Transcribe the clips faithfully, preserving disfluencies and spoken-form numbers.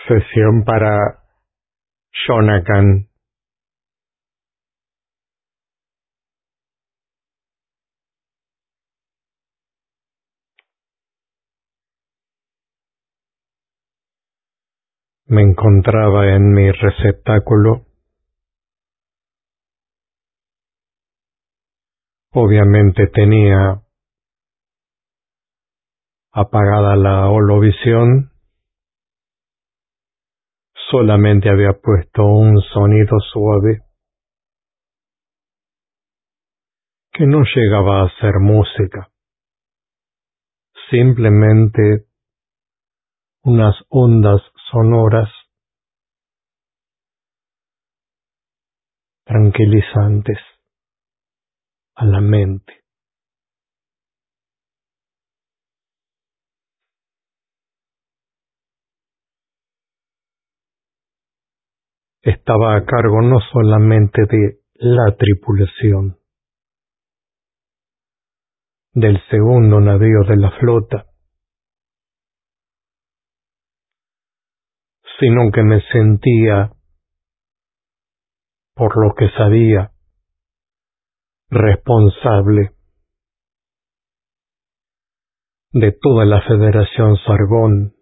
Sesión para Shonnacan. Me encontraba en mi receptáculo. Obviamente tenía apagada la holovisión. Solamente había puesto un sonido suave que no llegaba a ser música, simplemente unas ondas sonoras tranquilizantes a la mente. Estaba a cargo no solamente de la tripulación del segundo navío de la flota, sino que me sentía, por lo que sabía, responsable de toda la Federación Sargón.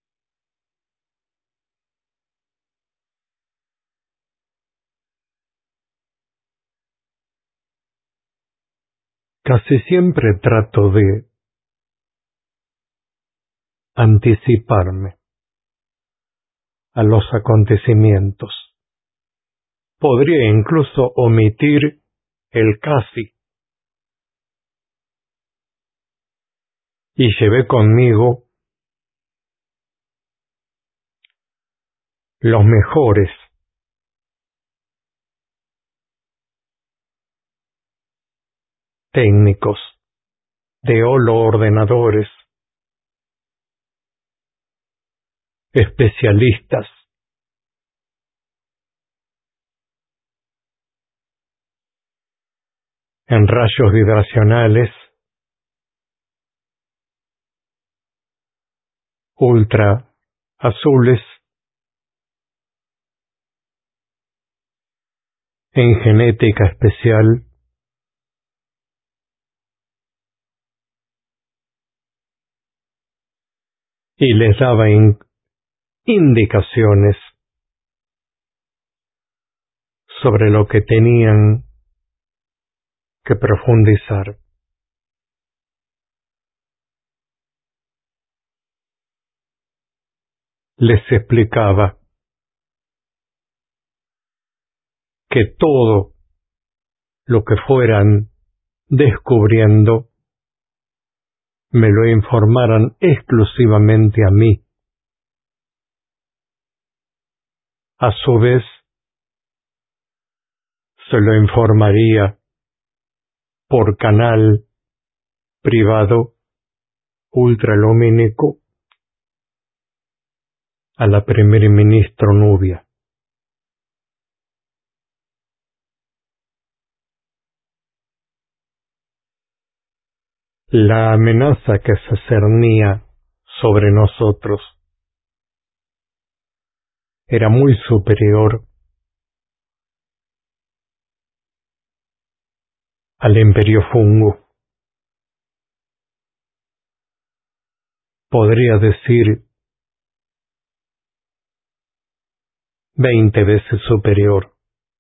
Casi siempre trato de anticiparme a los acontecimientos. Podría incluso omitir el casi. Y llevé conmigo los mejores técnicos de holoordenadores, especialistas en rayos vibracionales, ultra azules, en genética especial, y les daba in- indicaciones sobre lo que tenían que profundizar. Les explicaba que todo lo que fueran descubriendo me lo informaran exclusivamente a mí. A su vez, se lo informaría por canal privado ultralumínico a la primer ministro Nubia. La amenaza que se cernía sobre nosotros era muy superior al imperio fungo. Podría decir veinte veces superior.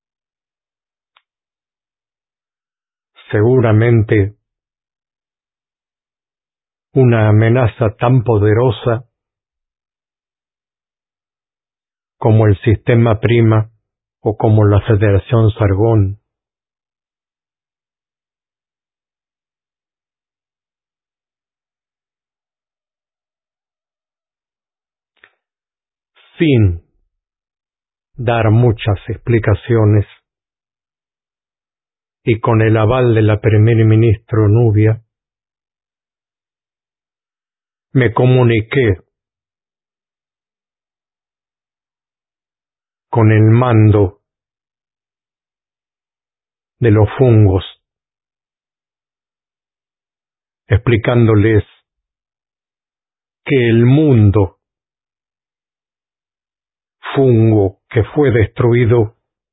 Seguramente una amenaza tan poderosa como el sistema Prima o como la Federación Sargón. Sin dar muchas explicaciones y con el aval de la primer ministro Nubia, me comuniqué con el mando de los fungos, explicándoles que el mundo fungo que fue destruido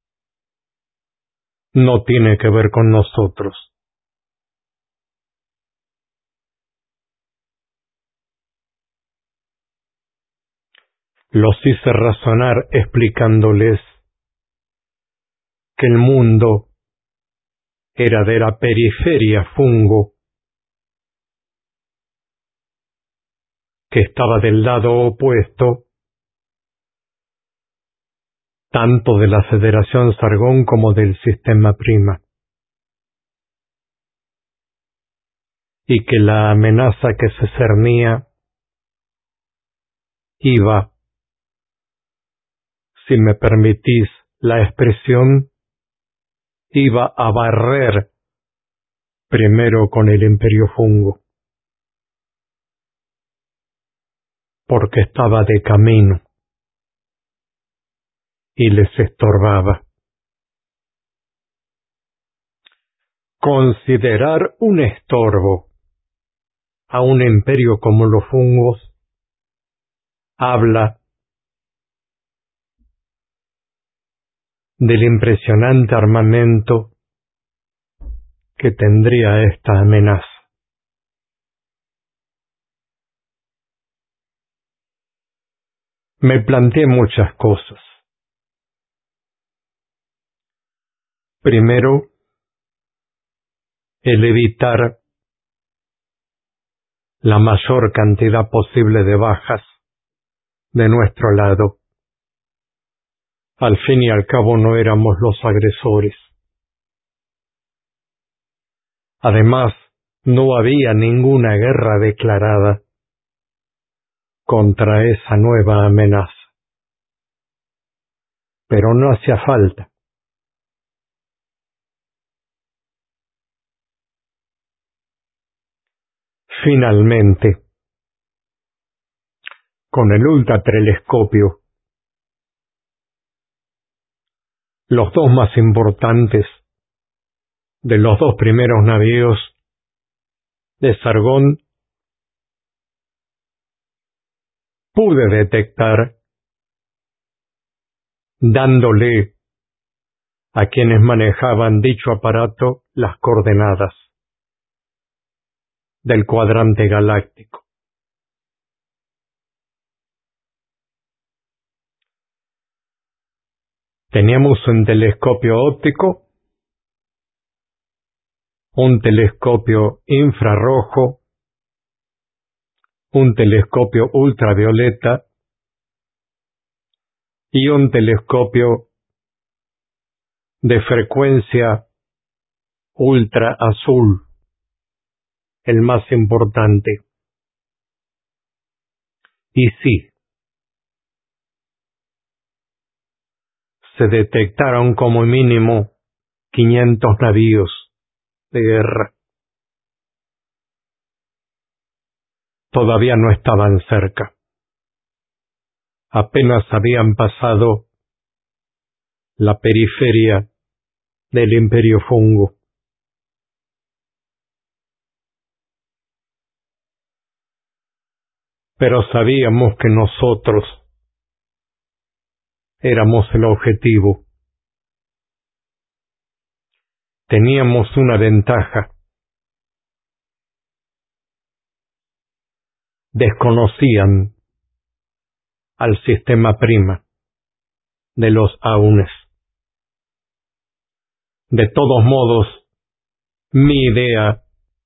no tiene que ver con nosotros. Los hice razonar explicándoles que el mundo era de la periferia fungo, que estaba del lado opuesto tanto de la Federación Sargón como del sistema prima, y que la amenaza que se cernía iba, si me permitís la expresión, iba a barrer primero con el imperio fungo, porque estaba de camino y les estorbaba. Considerar un estorbo a un imperio como los fungos habla del impresionante armamento que tendría esta amenaza. Me planteé muchas cosas. Primero, el evitar la mayor cantidad posible de bajas de nuestro lado. Al fin y al cabo no éramos los agresores. Además, no había ninguna guerra declarada contra esa nueva amenaza. Pero no hacía falta. Finalmente, con el ultratelescopio, los dos más importantes de los dos primeros navíos de Sargón, pude detectar, dándole a quienes manejaban dicho aparato las coordenadas del cuadrante galáctico. Teníamos un telescopio óptico, un telescopio infrarrojo, un telescopio ultravioleta y un telescopio de frecuencia ultra azul, el más importante. Y sí, se detectaron como mínimo quinientos navíos de guerra. Todavía no estaban cerca. Apenas habían pasado la periferia del imperio fungo. Pero sabíamos que nosotros éramos el objetivo. Teníamos una ventaja. Desconocían al sistema prima de los aunes. De todos modos, mi idea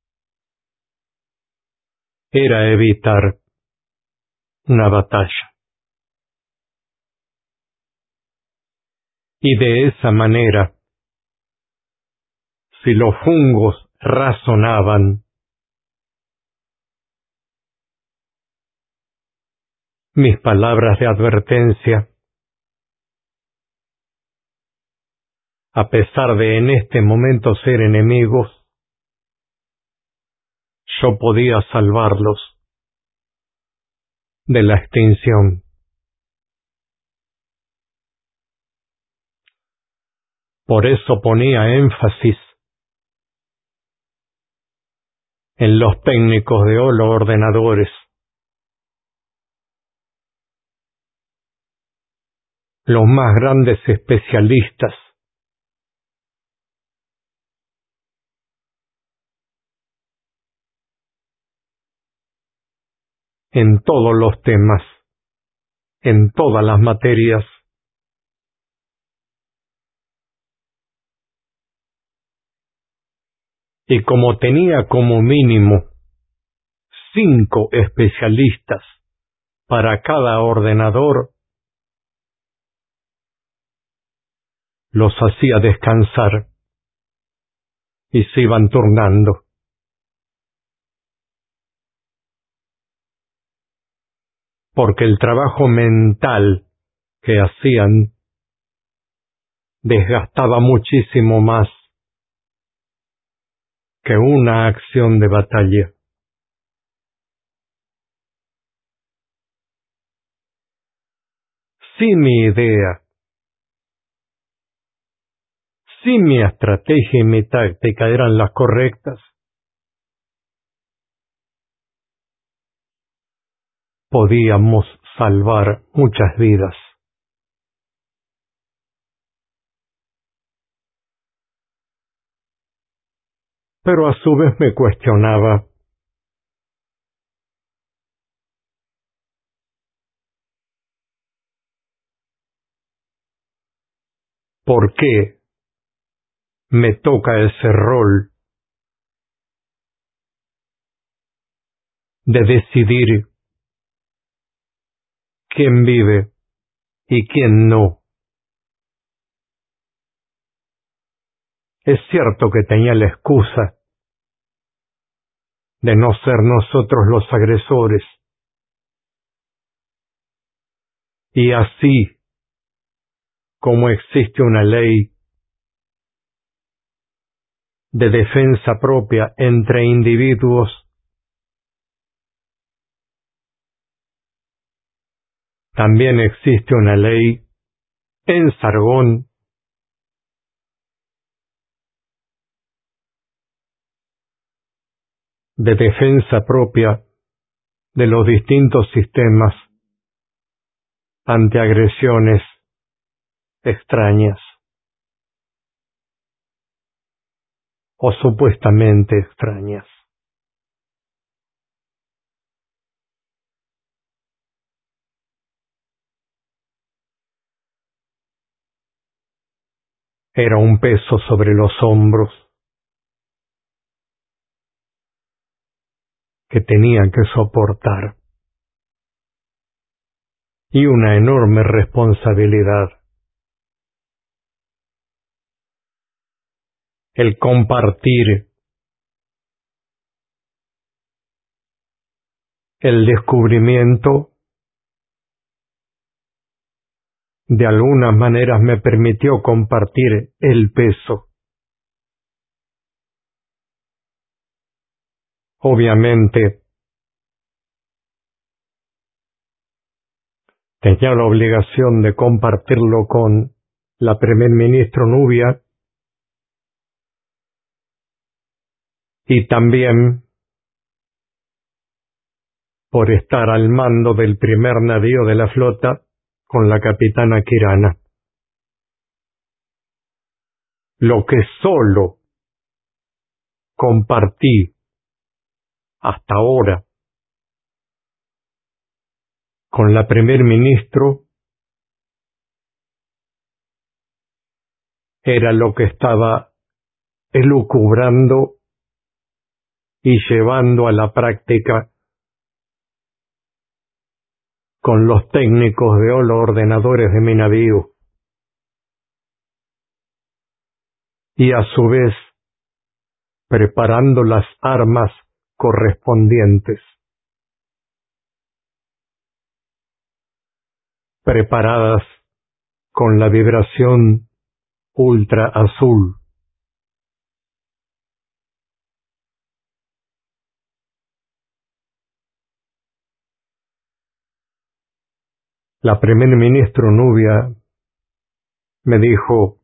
era evitar una batalla. Y de esa manera, si los fungos razonaban, mis palabras de advertencia, a pesar de en este momento ser enemigos, yo podía salvarlos de la extinción. Por eso ponía énfasis en los técnicos de holoordenadores. los más grandes especialistas en todos los temas, en todas las materias. Y como tenía como mínimo cinco especialistas para cada ordenador, los hacía descansar y se iban turnando. Porque el trabajo mental que hacían desgastaba muchísimo más que una acción de batalla. Si mi idea, si mi estrategia y mi táctica eran las correctas, podíamos salvar muchas vidas. Pero a su vez me cuestionaba, ¿por qué me toca ese rol de decidir quién vive y quién no? Es cierto que tenía la excusa de no ser nosotros los agresores, y así como existe una ley de defensa propia entre individuos, también existe una ley en Sargón de defensa propia de los distintos sistemas ante agresiones extrañas o supuestamente extrañas. Era un peso sobre los hombros que tenían que soportar y una enorme responsabilidad. El compartir el descubrimiento de algunas maneras me permitió compartir el peso. Obviamente, tenía la obligación de compartirlo con la primer ministro Nubia y también por estar al mando del primer navío de la flota con la capitana Kirana. Lo que solo compartí hasta ahora con la primer ministro era lo que estaba elucubrando y llevando a la práctica con los técnicos de holoordenadores de mi navío, y a su vez preparando las armas correspondientes, preparadas con la vibración ultra azul. La primer ministro Nubia me dijo: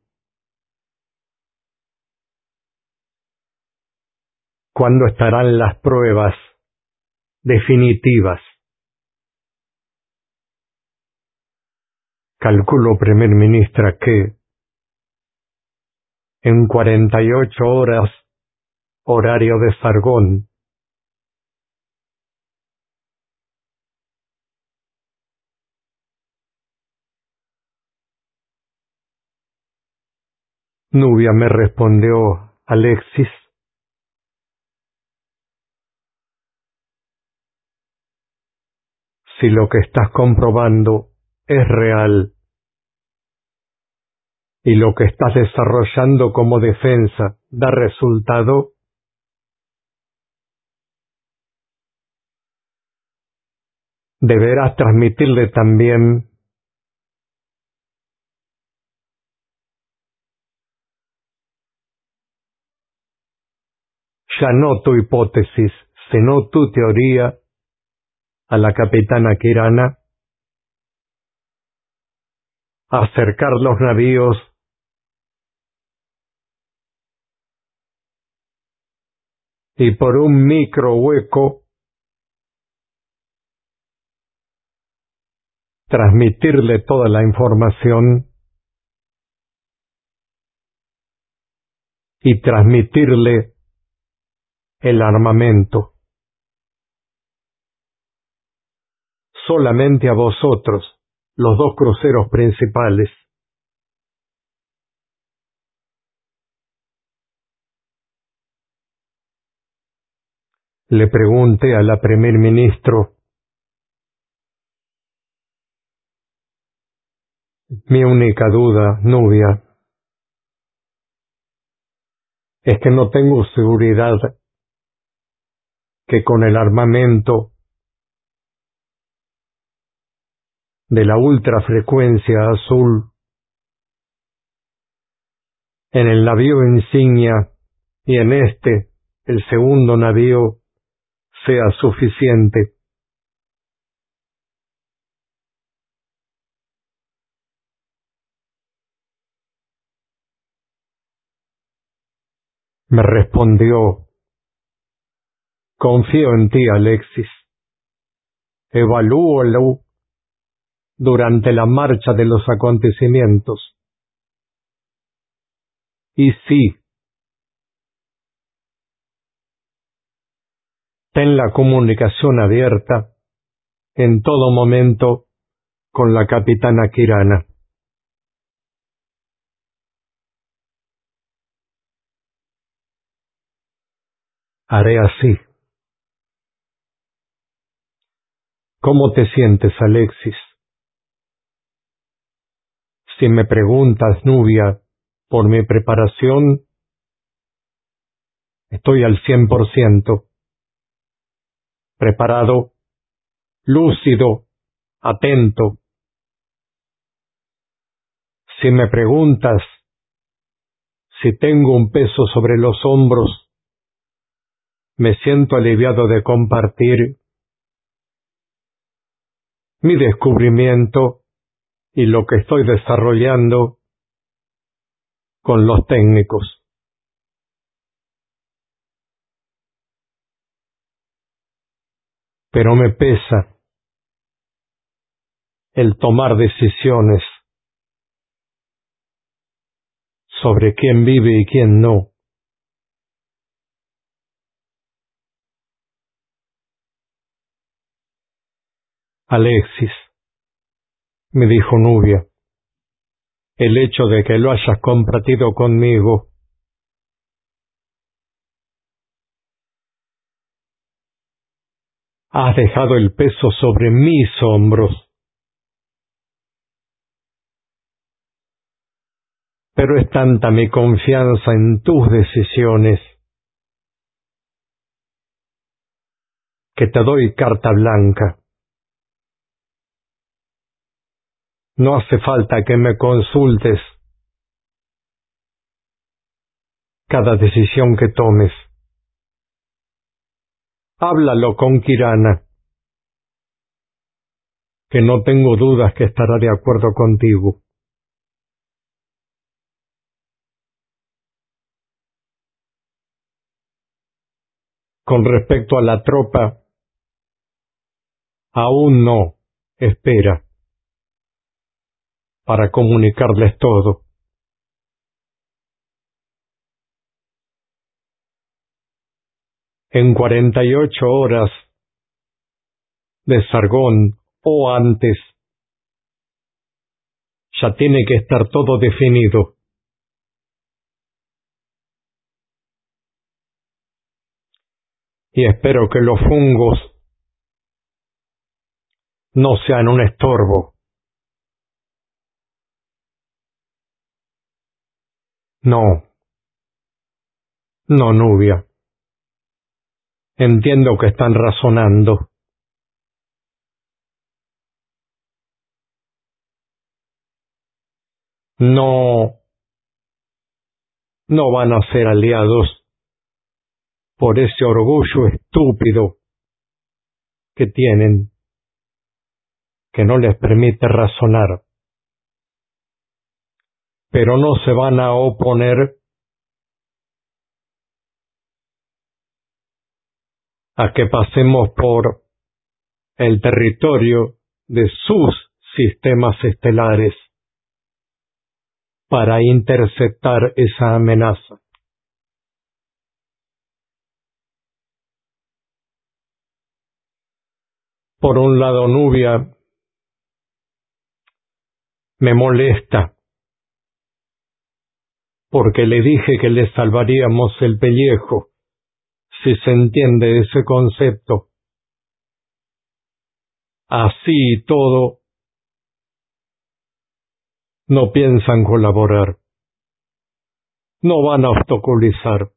¿cuándo estarán las pruebas definitivas? Calculo, primer ministra, que en cuarenta y ocho horas, horario de Sargón, Nubia me respondió, Alexis, si lo que estás comprobando es real y lo que estás desarrollando como defensa da resultado, deberás transmitirle también ya no tu hipótesis, sino tu teoría a la capitana Kirana, acercar los navíos y por un micro hueco transmitirle toda la información y transmitirle el armamento. Solamente a vosotros, los dos cruceros principales. Le pregunté a la primer ministro, mi única duda, Nubia, es que no tengo seguridad que con el armamento de la ultrafrecuencia azul en el navío insignia y en este, el segundo navío, sea suficiente. Me respondió, confío en ti, Alexis. Evalúalo durante la marcha de los acontecimientos. Y sí, ten la comunicación abierta en todo momento con la capitana Kirana. Haré así. ¿Cómo te sientes, Alexis? Si me preguntas, Nubia, por mi preparación, estoy al cien por ciento. Preparado, lúcido, atento. Si me preguntas si tengo un peso sobre los hombros, me siento aliviado de compartir mi descubrimiento y lo que estoy desarrollando con los técnicos. Pero me pesa el tomar decisiones sobre quién vive y quién no. Alexis, me dijo Nubia, el hecho de que lo hayas compartido conmigo has dejado el peso sobre mis hombros. Pero es tanta mi confianza en tus decisiones que te doy carta blanca. No hace falta que me consultes cada decisión que tomes. Háblalo con Kirana, que no tengo dudas que estará de acuerdo contigo. Con respecto a la tropa, aún no, espera. para comunicarles todo. En cuarenta y ocho horas de Sargón o antes, ya tiene que estar todo definido. Y espero que los fungos no sean un estorbo. No, no, Nubia. Entiendo que están razonando. No, no van a ser aliados por ese orgullo estúpido que tienen, que no les permite razonar. Pero no se van a oponer a que pasemos por el territorio de sus sistemas estelares para interceptar esa amenaza. Por un lado, Nubia, me molesta, porque le dije que le salvaríamos el pellejo, si se entiende ese concepto. Así y todo, no piensan colaborar, no van a obstaculizar.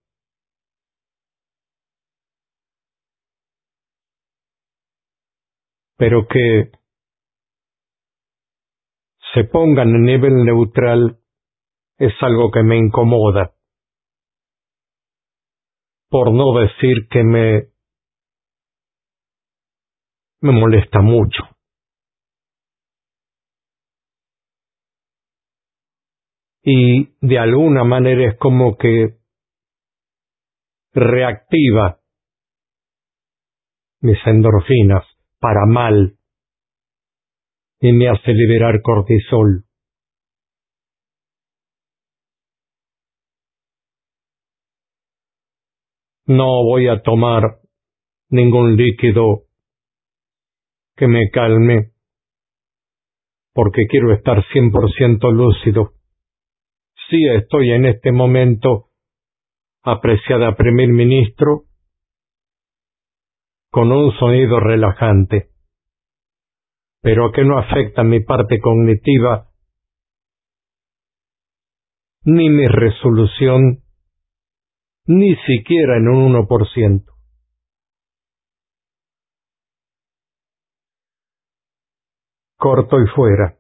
Pero que se pongan en nivel neutral es algo que me incomoda, por no decir que me, me molesta mucho. Y de alguna manera es como que reactiva mis endorfinas para mal y me hace liberar cortisol. No voy a tomar ningún líquido que me calme, porque quiero estar cien por ciento lúcido. Sí estoy en este momento, apreciada primer ministro, con un sonido relajante, pero que no afecta mi parte cognitiva, ni mi resolución, ni siquiera en un uno por ciento. Corto y fuera.